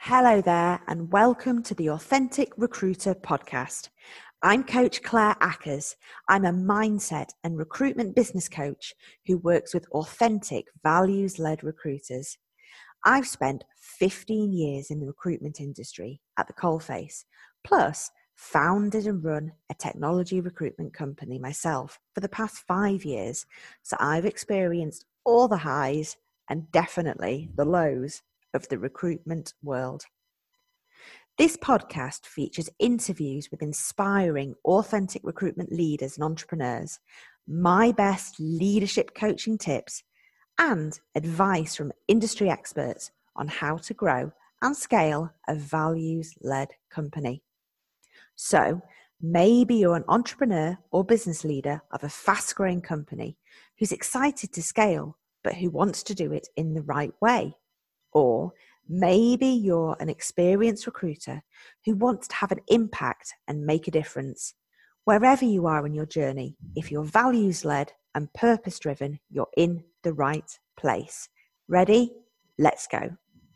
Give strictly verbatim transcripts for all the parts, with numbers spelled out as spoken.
Hello there, and welcome to the Authentic Recruiter podcast. I'm Coach Claire Ackers. I'm a mindset and recruitment business coach who works with authentic, values-led recruiters. I've spent fifteen years in the recruitment industry at the coalface, plus founded and run a technology recruitment company myself for the past five years. So I've experienced all the highs and definitely the lows of the recruitment world. This podcast features interviews with inspiring, authentic recruitment leaders and entrepreneurs, my best leadership coaching tips, and advice from industry experts on how to grow and scale a values-led company. So maybe you're an entrepreneur or business leader of a fast-growing company who's excited to scale, but who wants to do it in the right way. Or maybe you're an experienced recruiter who wants to have an impact and make a difference. Wherever you are in your journey, if you're values-led and purpose-driven, you're in the right place. Ready? Let's go.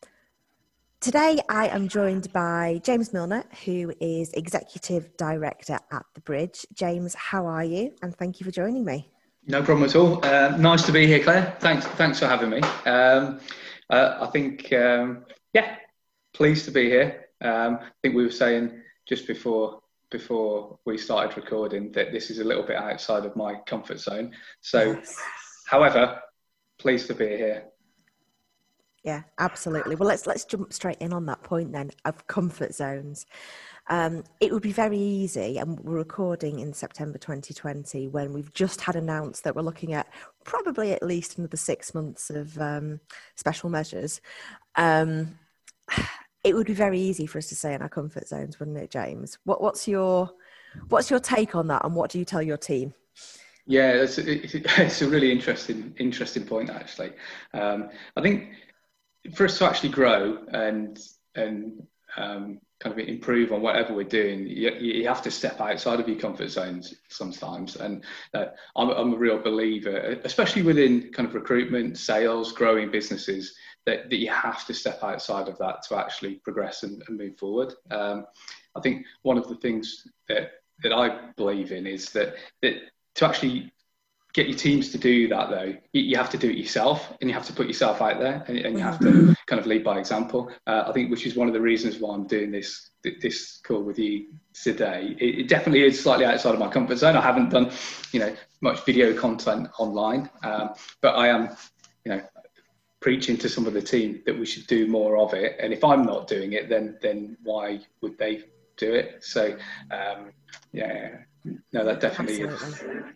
Today, I am joined by James Milner, who is Executive Director at The Bridge. James, how are you? And thank you for joining me. No problem at all. Uh, nice to be here, Claire. Thanks, thanks for having me. Um, uh, I think, um, yeah, pleased to be here. Um, I think we were saying just before before we started recording that this is a little bit outside of my comfort zone. So, yes. However, pleased to be here. Yeah, absolutely. Well, let's let's jump straight in on that point then of comfort zones. Um, it would be very easy, and we're recording in September twenty twenty when we've just had announced that we're looking at probably at least another six months of um, special measures. Um, it would be very easy for us to stay in our comfort zones, wouldn't it, James? What, what's your what's your take on that, and what do you tell your team? Yeah, it's, it's a really interesting interesting point, actually. Um, I think for us to actually grow and and um, kind of improve on whatever we're doing, you, you have to step outside of your comfort zones sometimes. And uh, I'm, I'm a real believer, especially within kind of recruitment, sales, growing businesses, that, that you have to step outside of that to actually progress and, and move forward. Um, I think one of the things that, that I believe in is that, that to actually get your teams to do that, though, you have to do it yourself, and you have to put yourself out there, and, and you have to kind of lead by example. Uh, I think, which is one of the reasons why I'm doing this this call with you today. It, it definitely is slightly outside of my comfort zone. I haven't done, you know, much video content online, um, but I am, you know, preaching to some of the team that we should do more of it. And if I'm not doing it, then then why would they do it? So, um, yeah, no, that definitely Absolutely. is.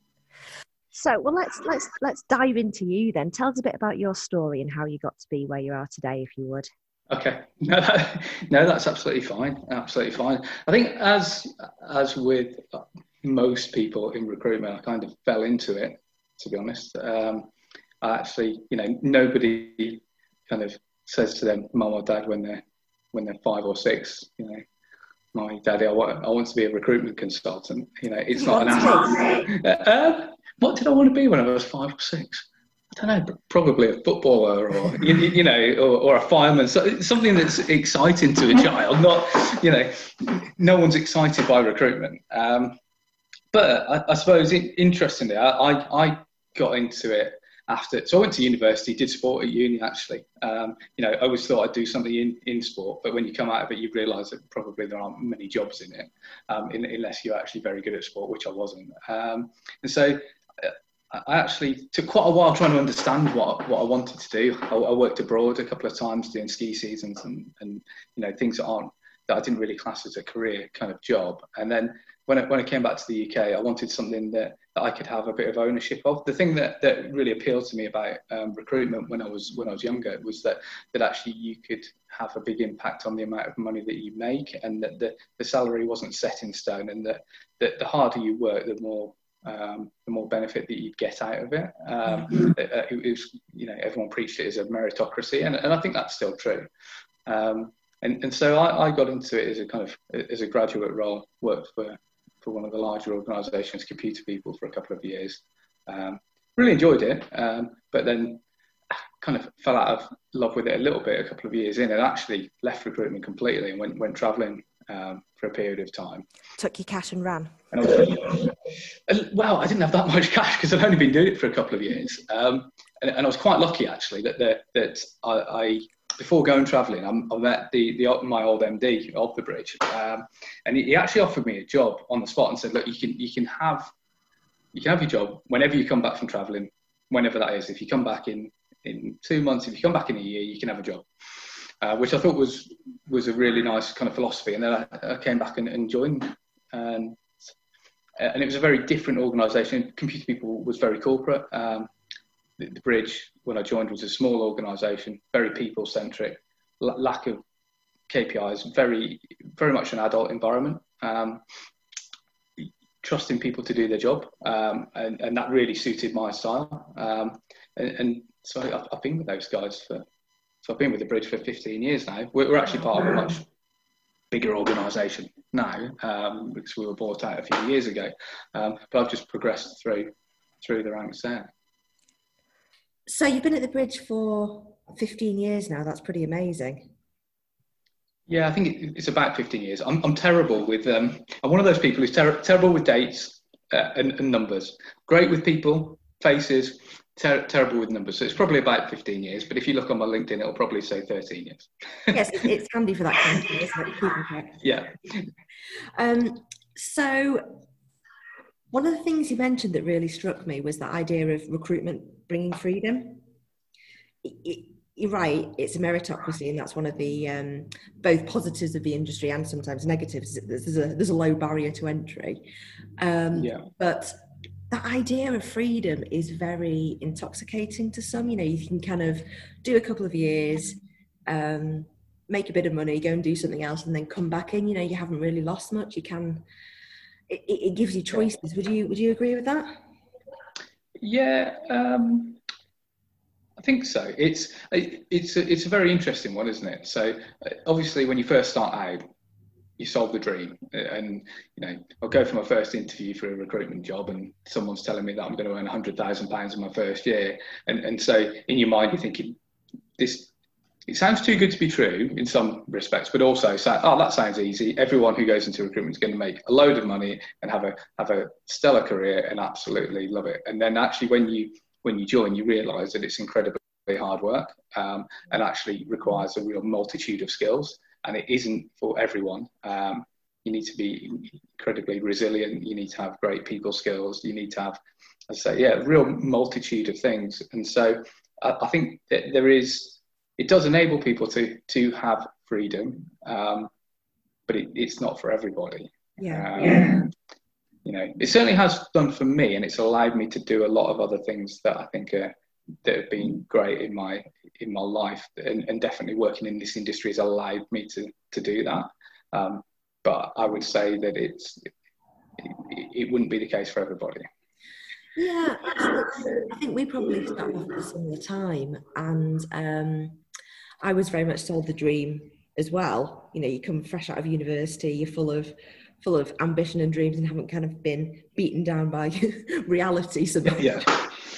So, well, let's let's let's dive into you then. Tell us a bit about your story and how you got to be where you are today, if you would. Okay, no, that, no, that's absolutely fine. Absolutely fine. I think as as with most people in recruitment, I kind of fell into it. To be honest, um, I actually, you know, nobody kind of says to them, mum or dad, when they're when they're five or six, you know, my daddy, I want I want to be a recruitment consultant. You know, it's not an answer. Uh, what did I want to be when I was five or six? I don't know, probably a footballer or, you, you know, or, or a fireman. So something that's exciting to a child, not, you know, no one's excited by recruitment. Um, but I, I suppose, it, interestingly, I, I, I got into it after, so I went to university, did sport at uni, actually. Um, you know, I always thought I'd do something in, in sport, but when you come out of it, you realise that probably there aren't many jobs in it, um, in, unless you're actually very good at sport, which I wasn't. Um, and so I actually took quite a while trying to understand what, what I wanted to do. I, I worked abroad a couple of times doing ski seasons and, and you know, things that aren't, that I didn't really class as a career kind of job. And then when I, when I came back to the U K, I wanted something that, that I could have a bit of ownership of. The thing that, that really appealed to me about um, recruitment when I was when I was younger was that that actually you could have a big impact on the amount of money that you make, and that the, the salary wasn't set in stone, and that, that the harder you work, the more Um, the more benefit that you'd get out of it. Um, it, it was, you know, everyone preached it as a meritocracy, and, and I think that's still true. Um, and, and so I, I got into it as a kind of as a graduate role, worked for, for one of the larger organisations, Computer People, for a couple of years. Um, really enjoyed it, um, but then kind of fell out of love with it a little bit a couple of years in, and actually left recruitment completely and went went travelling um, for a period of time. Took your cash and ran. And I was, well, I didn't have that much cash because I'd only been doing it for a couple of years, um, and, and I was quite lucky actually that that, that I, I before going travelling, I, I met the, the my old M D of the bridge, um, and he, he actually offered me a job on the spot and said, look, you can you can have you can have your job whenever you come back from travelling, whenever that is. If you come back in in two months, if you come back in a year, you can have a job, uh, which I thought was was a really nice kind of philosophy. And then I, I came back and, and joined, and and it was a very different organisation. Computer People was very corporate. Um, the, the bridge, when I joined, was a small organisation, very people centric, l- lack of K P Is, very very much an adult environment. Um, trusting people to do their job, um, and, and that really suited my style. Um, and, and so I've, I've been with those guys for, so I've been with the bridge for fifteen years now. We're, we're actually part of a much bigger organisation now, um, because we were bought out a few years ago. Um, but I've just progressed through through the ranks there. So you've been at the bridge for fifteen years now. That's pretty amazing. Yeah, I think it, it's about fifteen years. I'm, I'm terrible with, um, I'm one of those people who's ter- terrible with dates uh, and, and numbers. Great with people, places, ter- terrible with numbers. So it's probably about fifteen years, but if you look on my LinkedIn, it'll probably say thirteen years. Yes, it's, it's handy for that kind of thing, isn't it? Keeping track. Yeah. Um, so one of the things you mentioned that really struck me was the idea of recruitment bringing freedom. It, it, You're right, it's a meritocracy, and that's one of the um, both positives of the industry and sometimes negatives. There's a, there's a low barrier to entry. Um, yeah. But the idea of freedom is very intoxicating to some. You know, you can kind of do a couple of years, um, make a bit of money, go and do something else, and then come back in. You know, you haven't really lost much. You can, it, it gives you choices. Would you, would you agree with that? Yeah. Um... I think so. It's it's a, it's a very interesting one, isn't it? So obviously, when you first start out, you solve the dream, and you know, I'll go for my first interview for a recruitment job, and someone's telling me that I'm going to earn a hundred thousand pounds in my first year, and and so in your mind you're thinking, this it sounds too good to be true in some respects, but also say, oh, that sounds easy. Everyone who goes into recruitment is going to make a load of money and have a have a stellar career and absolutely love it. And then actually, when you when you join, you realise that it's incredibly hard work, um, and actually requires a real multitude of skills, and it isn't for everyone. Um, you need to be incredibly resilient. You need to have great people skills. You need to have, as I say, yeah, a real multitude of things. And so I, I think that there is, it does enable people to to have freedom, um, but it, it's not for everybody. Yeah. Um, yeah. You know, it certainly has done for me, and it's allowed me to do a lot of other things that I think are, that have been great in my in my life, and, and definitely working in this industry has allowed me to to do that. Um, but I would say that it's it, it wouldn't be the case for everybody. Yeah, I think we probably started off at a similar time, and um, I was very much sold the dream as well. You know, you come fresh out of university, you're full of full of ambition and dreams, and haven't kind of been beaten down by reality so much. Yeah.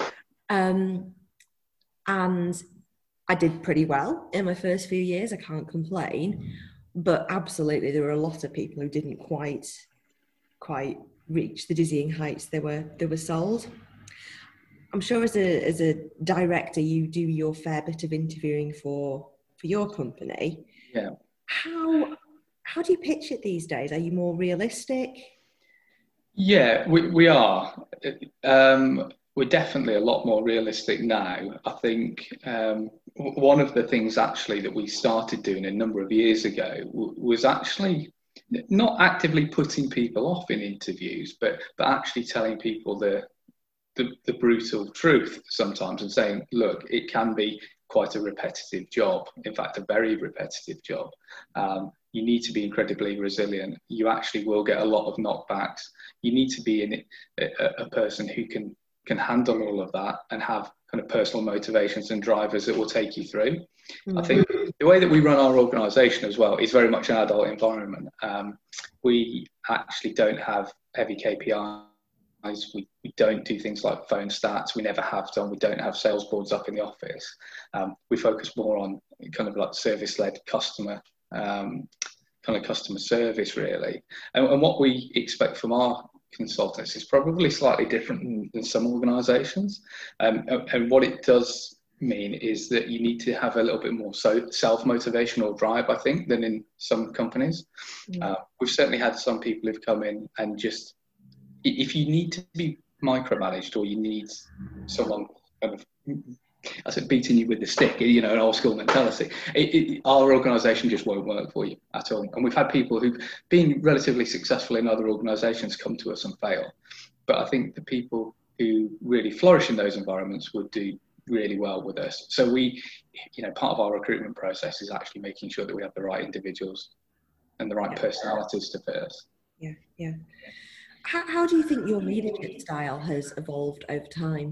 Um, and I did pretty well in my first few years. I can't complain, but absolutely there were a lot of people who didn't quite quite reach the dizzying heights they were they were sold. I'm sure as a as a director you do your fair bit of interviewing for for your company. Yeah. How how do you pitch it these days? Are you more realistic? Yeah, we we are. Um, we're definitely a lot more realistic now. I think um, one of the things actually that we started doing a number of years ago w- was actually not actively putting people off in interviews, but but actually telling people the, the the brutal truth sometimes, and saying, look, it can be quite a repetitive job. In fact, a very repetitive job. Um, you need to be incredibly resilient. You actually will get a lot of knockbacks. You need to be in it, a, a person who can can handle all of that and have kind of personal motivations and drivers that will take you through. Mm-hmm. I think the way that we run our organisation as well is very much an adult environment. Um, we actually don't have heavy K P We, we don't do things like phone stats. We never have done. We don't have sales boards up in the office. Um, we focus more on kind of like service-led customer, um, kind of customer service, really. And, and what we expect from our consultants is probably slightly different than, than some organisations. Um, and, and what it does mean is that you need to have a little bit more so self-motivation or drive, I think, than in some companies. Mm. Uh, we've certainly had some people who've come in and just, if you need to be micromanaged or you need someone kind of, I said, beating you with the stick, you know, an old school mentality, it, it, our organisation just won't work for you at all. And we've had people who've been relatively successful in other organisations come to us and fail. But I think the people who really flourish in those environments would do really well with us. So we, you know, part of our recruitment process is actually making sure that we have the right individuals and the right yeah. personalities to fit us. Yeah, yeah. How, how do you think your leadership style has evolved over time?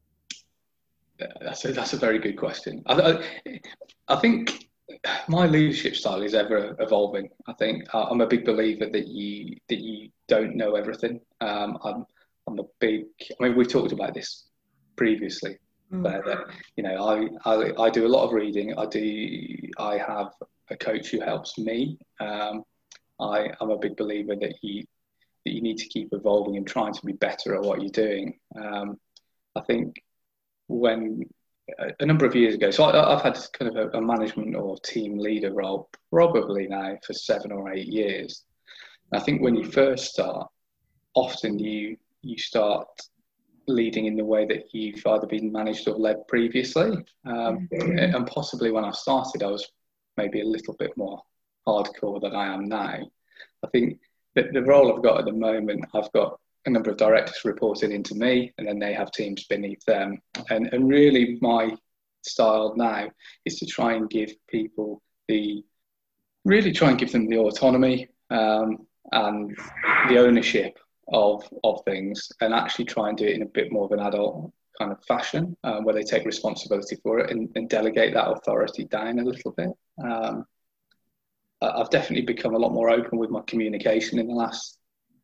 That's a, that's a very good question. I, I, I think my leadership style is ever evolving. I think I'm a big believer that you that you don't know everything. Um, I'm I'm a big. I mean, we've talked about this previously. Mm. But, uh, you know, I, I I do a lot of reading. I do. I have a coach who helps me. Um, I am a big believer that you that you need to keep evolving and trying to be better at what you're doing. Um, I think when a number of years ago, so I, I've had kind of a, a management or team leader role probably now for seven or eight years. I think when you first start, often you you start leading in the way that you've either been managed or led previously. Um, mm-hmm. And possibly when I started, I was maybe a little bit more hardcore than I am now. I think that the role I've got at the moment, I've got a number of directors reporting into me, and then they have teams beneath them. And, and really my style now is to try and give people the, really try and give them the autonomy um, and the ownership of of things, and actually try and do it in a bit more of an adult kind of fashion, uh, where they take responsibility for it and, and delegate that authority down a little bit. Um, I've definitely become a lot more open with my communication in the last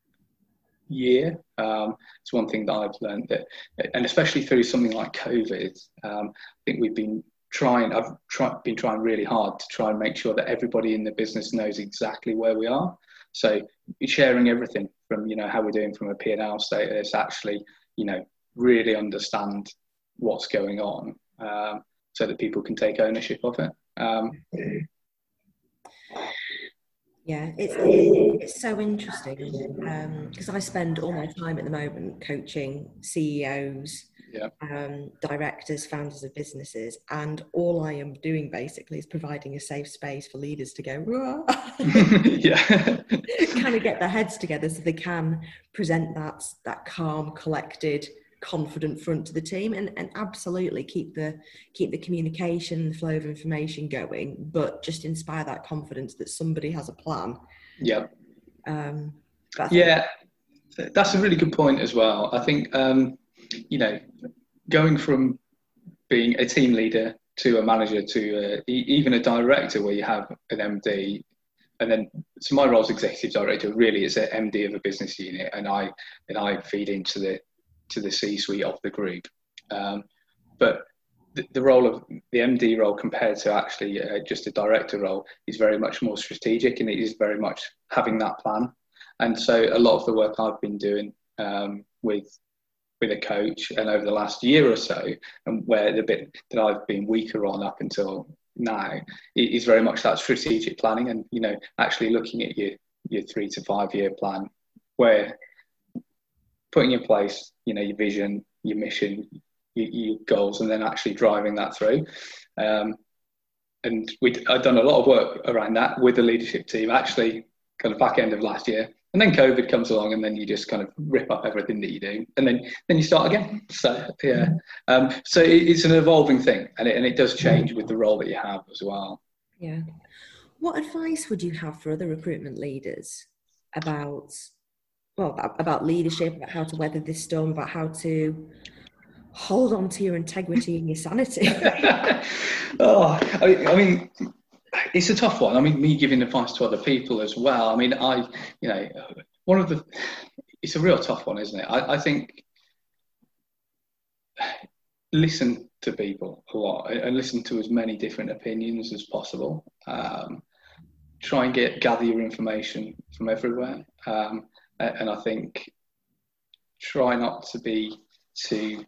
year. Um, it's one thing that I've learned, that, and especially through something like COVID, um, I think we've been trying, I've try, been trying really hard to try and make sure that everybody in the business knows exactly where we are. So sharing everything from, you know, how we're doing from a P and L status, actually, you know, really understand what's going on, um, so that people can take ownership of it. Um, Yeah, it's, it's so interesting because um, I spend all my time at the moment coaching C E Os, yeah. um, directors, founders of businesses, and all I am doing basically is providing a safe space for leaders to go, yeah, kind of get their heads together so they can present that that calm, collected, confident front to the team, and, and absolutely keep the keep the communication, the flow of information going, but just inspire that confidence that somebody has a plan. Yeah. Um, yeah, that's a really good point as well. I think, um, you know, going from being a team leader to a manager to a, even a director where you have an M D, and then, so my role as executive director really is an M D of a business unit, and I and I feed into the to the C-suite of the group. Um, but the, the role of the M D role compared to actually uh, just a director role is very much more strategic, and it is very much having that plan. And so a lot of the work I've been doing um, with with a coach, and over the last year or so, and where the bit that I've been weaker on up until now, is very much that strategic planning, and, you know, actually looking at your, your three to five year plan, where putting in place, you know, your vision, your mission, your, your goals, and then actually driving that through. Um, and we I've done a lot of work around that with the leadership team, actually kind of back end of last year. And then COVID comes along, and then you just kind of rip up everything that you do, and then then you start again. So yeah, um, so it, it's an evolving thing, and it, and it does change with the role that you have as well. Yeah. What advice would you have for other recruitment leaders about, well, about, about leadership, about how to weather this storm, about how to hold on to your integrity and your sanity? oh, I, I mean. It's a tough one. I mean, me giving advice to other people as well. I mean, I, you know, one of the, it's a real tough one, isn't it? I, I think listen to people a lot and listen to as many different opinions as possible. Um, try and get gather your information from everywhere. Um, and I think try not to be too,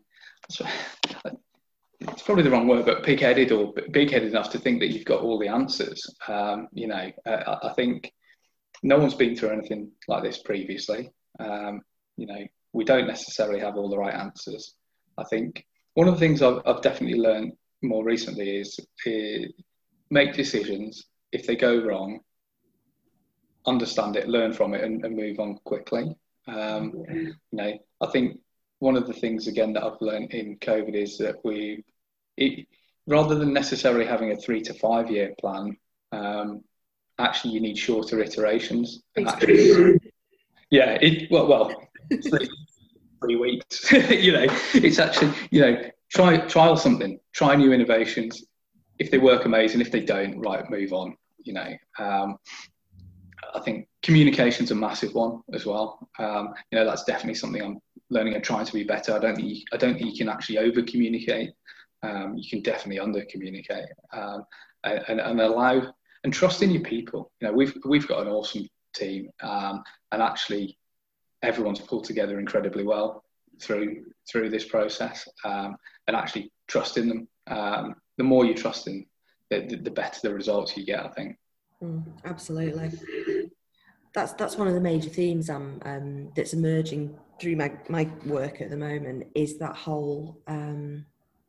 it's probably the wrong word, but pig-headed or big-headed enough to think that you've got all the answers. Um, you know, uh, I think no one's been through anything like this previously. Um, you know, we don't necessarily have all the right answers. I think one of the things I've, I've definitely learned more recently is, is make decisions. If they go wrong, understand it, learn from it, and, and move on quickly. Um, you know, I think one of the things again that I've learned in COVID is that we, it, rather than necessarily having a three to five year plan, um, actually you need shorter iterations. And actually, yeah, it well, well, three, three weeks. You know, it's actually, you know, try trial something, try new innovations. If they work, amazing. If they don't, right, move on. You know, um, I think communication's a massive one as well. Um, you know, that's definitely something I'm learning and trying to be better. I don't think you, I don't think you can actually over communicate. Um, you can definitely under communicate, um, and, and allow and trust in your people. You know, we've we've got an awesome team, um, and actually everyone's pulled together incredibly well through through this process. Um, and actually trust in them. Um, the more you trust in, the, the, the better the results you get, I think. Mm, absolutely. That's that's one of the major themes um, um, that's emerging through my, my work at the moment, is that whole um,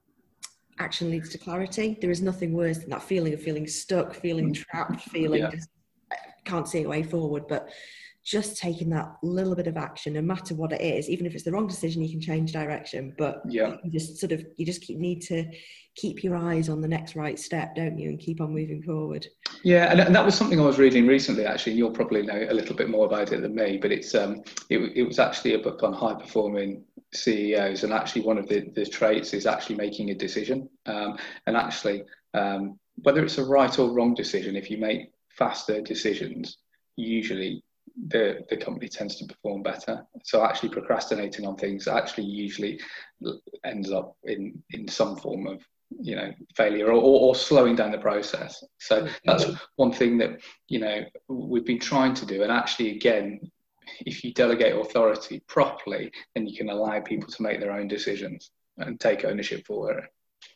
action leads to clarity. There is nothing worse than that feeling of feeling stuck, feeling trapped, feeling Yeah. just can't see a way forward. But just taking that little bit of action, no matter what it is, even if it's the wrong decision, you can change direction. But Yeah. you just sort of, you just keep, need to keep your eyes on the next right step, don't you? And keep on moving forward. Yeah, and, and that was something I was reading recently, actually. You'll probably know a little bit more about it than me, but it's um, it, it was actually a book on high-performing C E Os, and actually one of the, the traits is actually making a decision. Um, and actually, um, whether it's a right or wrong decision, if you make faster decisions, usually the the company tends to perform better. So actually procrastinating on things actually usually ends up in in some form of, you know, failure or, or, or slowing down the process. So that's one thing that, you know, we've been trying to do. And actually, again, if you delegate authority properly, then you can allow people to make their own decisions and take ownership for it.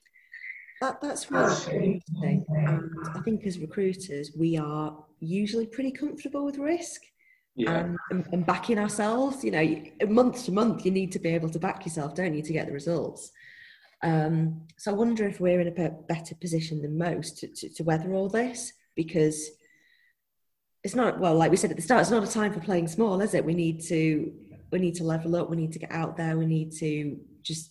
That, that's really interesting. And I think as recruiters, we are usually pretty comfortable with risk. Yeah. And, and, and backing ourselves. You know, month to month, you need to be able to back yourself, don't you, to get the results. Um, so I wonder if we're in a better position than most to, to, to weather all this, because it's not, well, like we said at the start, it's not a time for playing small, is it? We need to, we need to level up. We need to get out there. We need to just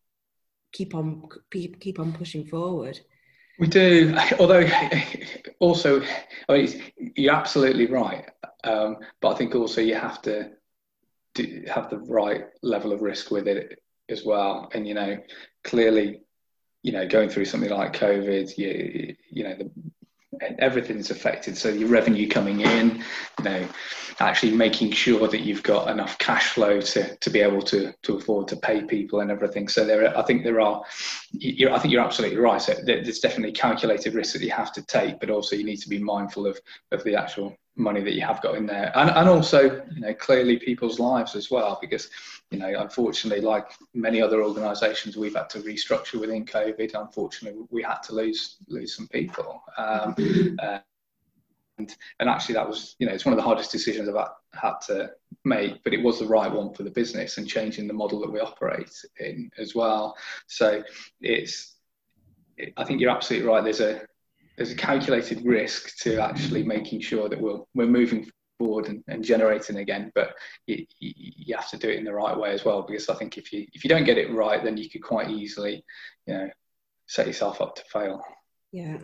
keep on, keep, keep on pushing forward. We do, although also, I mean, you're absolutely right. Um, but I think also you have to do, have the right level of risk with it as well. And, you know, clearly, you know, going through something like COVID, you, you know, the, everything's affected. So your revenue coming in, you know, actually making sure that you've got enough cash flow to, to be able to, to afford to pay people and everything. So there, I think there are, you're, I think you're absolutely right. So there's definitely calculated risks that you have to take, but also you need to be mindful of, of the actual money that you have got in there. And, and also, you know, clearly people's lives as well, because, you know, unfortunately, like many other organisations, we've had to restructure within COVID. Unfortunately, we had to lose lose some people. Um, uh, and, and actually that was, you know, it's one of the hardest decisions I've had to make, but it was the right one for the business and changing the model that we operate in as well. So it's, it, I think you're absolutely right. There's a, there's a calculated risk to actually making sure that we're, we're moving forward and, and generating again, but you, you have to do it in the right way as well, because I think if you if you don't get it right, then you could quite easily, you know, set yourself up to fail. Yeah.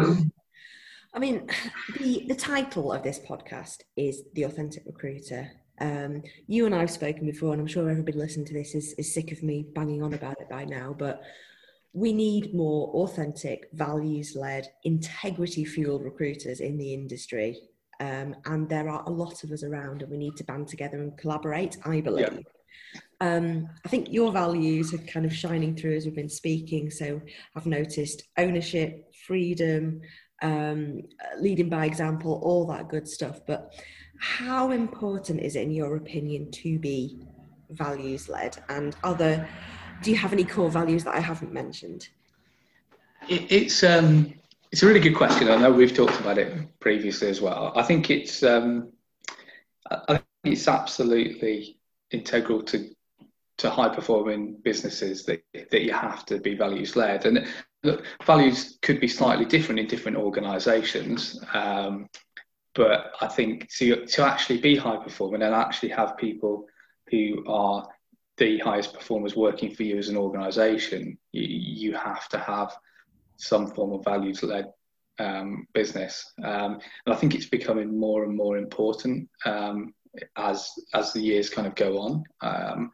I mean, the the title of this podcast is The Authentic Recruiter. Um, you and I have spoken before, and I'm sure everybody listening to this is, is sick of me banging on about it by now, but we need more authentic, values-led, integrity-fueled recruiters in the industry. um, and there are a lot of us around, and we need to band together and collaborate, I believe. Yeah. Um, I think your values are kind of shining through as we've been speaking. So I've noticed ownership, freedom, um, leading by example, all that good stuff. But how important is it, in your opinion, to be values led? And other, do you have any core values that I haven't mentioned? It, it's um, it's a really good question. I know we've talked about it previously as well. I think it's um, I think it's absolutely integral to to high performing businesses that that you have to be values led. And look, values could be slightly different in different organisations, um, but I think to to actually be high performing and actually have people who are the highest performers working for you as an organisation, you, you have to have some form of values led um, business. Um, and I think it's becoming more and more important um, as as the years kind of go on. Um,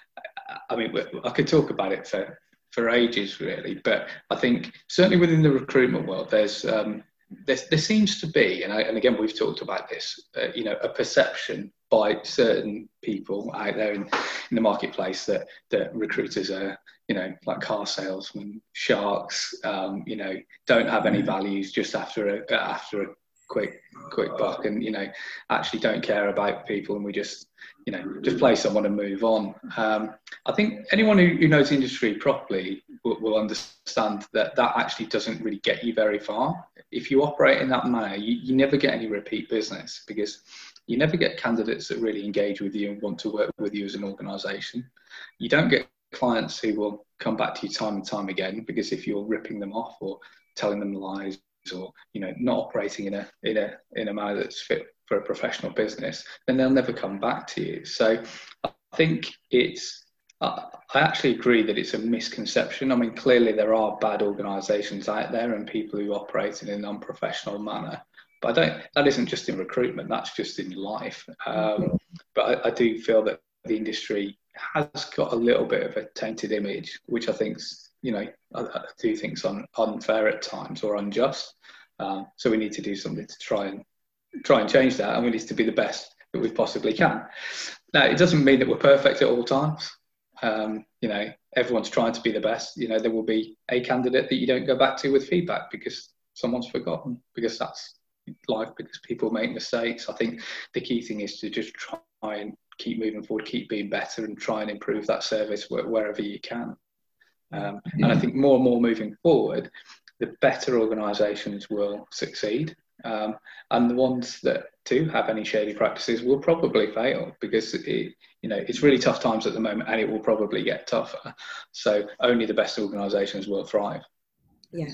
I mean, I could talk about it for, for ages, really, but I think certainly within the recruitment world, there's um, there, there seems to be, and, I, and again, we've talked about this, uh, you know, a perception by certain people out there in, in the marketplace that that recruiters are, you know, like car salesmen, sharks, um, you know, don't have any values, just after a after a quick quick buck, and you know, actually don't care about people, and we just, you know, just play someone and move on. Um, I think anyone who, who knows the industry properly will, will understand that that actually doesn't really get you very far. If you operate in that manner, you, you never get any repeat business, because you never get candidates that really engage with you and want to work with you as an organisation. You don't get clients who will come back to you time and time again, because if you're ripping them off or telling them lies, or, you know, not operating in a in a in a manner that's fit for a professional business, then they'll never come back to you. So I think it's, I actually agree that it's a misconception. I mean, clearly there are bad organisations out there and people who operate in an unprofessional manner, but I don't, that isn't just in recruitment, that's just in life. Um, but I, I do feel that the industry has got a little bit of a tainted image, which I think's, you know, I, I do think is un, unfair at times or unjust. Um, so we need to do something to try and try and change that, and we need to be the best that we possibly can. Now, it doesn't mean that we're perfect at all times. Um, you know, everyone's trying to be the best. You know, there will be a candidate that you don't go back to with feedback because someone's forgotten, because that's life, because people make mistakes. I think the key thing is to just try and keep moving forward, keep being better, and try and improve that service wherever you can. Um, and I think more and more moving forward, the better organisations will succeed. Um, and the ones that do have any shady practices will probably fail, because it, you know, it's really tough times at the moment, and it will probably get tougher. So only the best organisations will thrive. Yeah,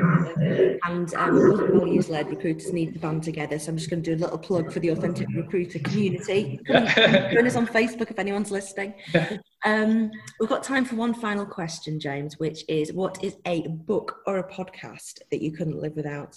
and um, values-led recruiters need to band together. So I'm just going to do a little plug for the Authentic Recruiter community. Come and join us on Facebook if anyone's listening. Um, we've got time for one final question, James, which is, what is a book or a podcast that you couldn't live without?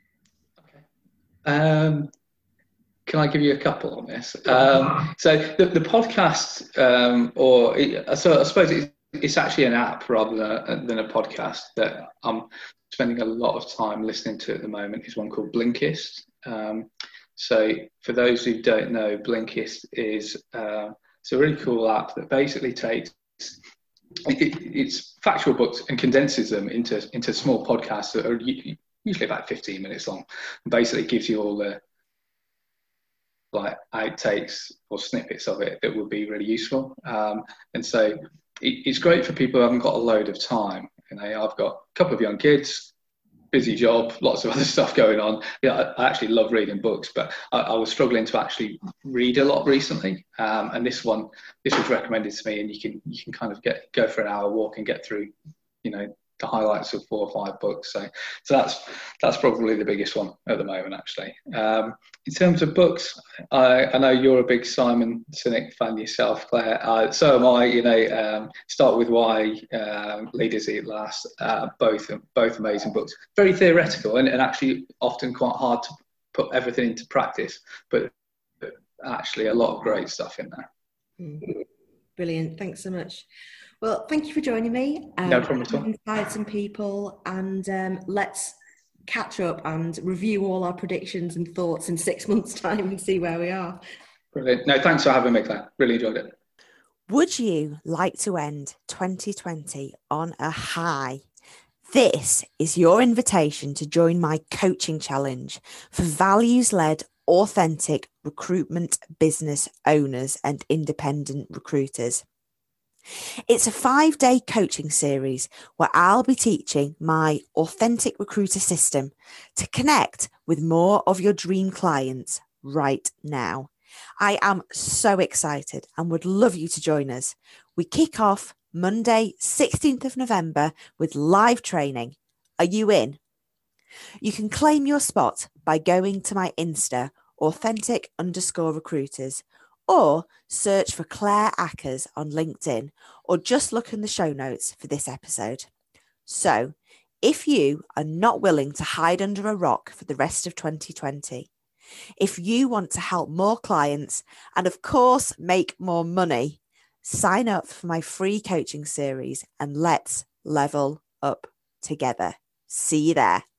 Um, can I give you a couple on this? Um, so the, the podcast, um, or it, so I suppose it's, it's actually an app rather than a, than a podcast that I'm spending a lot of time listening to at the moment, is one called Blinkist. Um, so for those who don't know, Blinkist is uh, it's a really cool app that basically takes it, it's factual books and condenses them into into small podcasts that are usually about fifteen minutes long, and basically gives you all the like outtakes or snippets of it that would be really useful. Um, and so it, it's great for people who haven't got a load of time. You know, I've got a couple of young kids, busy job, lots of other stuff going on. Yeah, I, I actually love reading books, but I, I was struggling to actually read a lot recently. Um, and this one, this was recommended to me, and you can you can kind of get go for an hour walk and get through, you know, the highlights of four or five books. So, so that's that's probably the biggest one at the moment, actually. Um, in terms of books, I, I know you're a big Simon Sinek fan yourself, Claire. Uh, so am I. You know, um, Start With Why, um, Leaders Eat Last. Uh, both both amazing books. Very theoretical, and, and actually often quite hard to put everything into practice. But, but actually, a lot of great stuff in there. Mm. Brilliant. Thanks so much. Well, thank you for joining me. Um, no problem at all. Inspired some people, and um, let's catch up and review all our predictions and thoughts in six months' time and see where we are. Brilliant. No, thanks for having me, Claire. Really enjoyed it. Would you like to end twenty twenty on a high? This is your invitation to join my coaching challenge for values-led, authentic recruitment business owners and independent recruiters. It's a five-day coaching series where I'll be teaching my Authentic Recruiter system to connect with more of your dream clients right now. I am so excited and would love you to join us. We kick off Monday, sixteenth of November with live training. Are you in? You can claim your spot by going to my Insta, authentic underscore recruiters, or search for Claire Ackers on LinkedIn, or just look in the show notes for this episode. So, if you are not willing to hide under a rock for the rest of twenty twenty, if you want to help more clients and, of course, make more money, sign up for my free coaching series and let's level up together. See you there.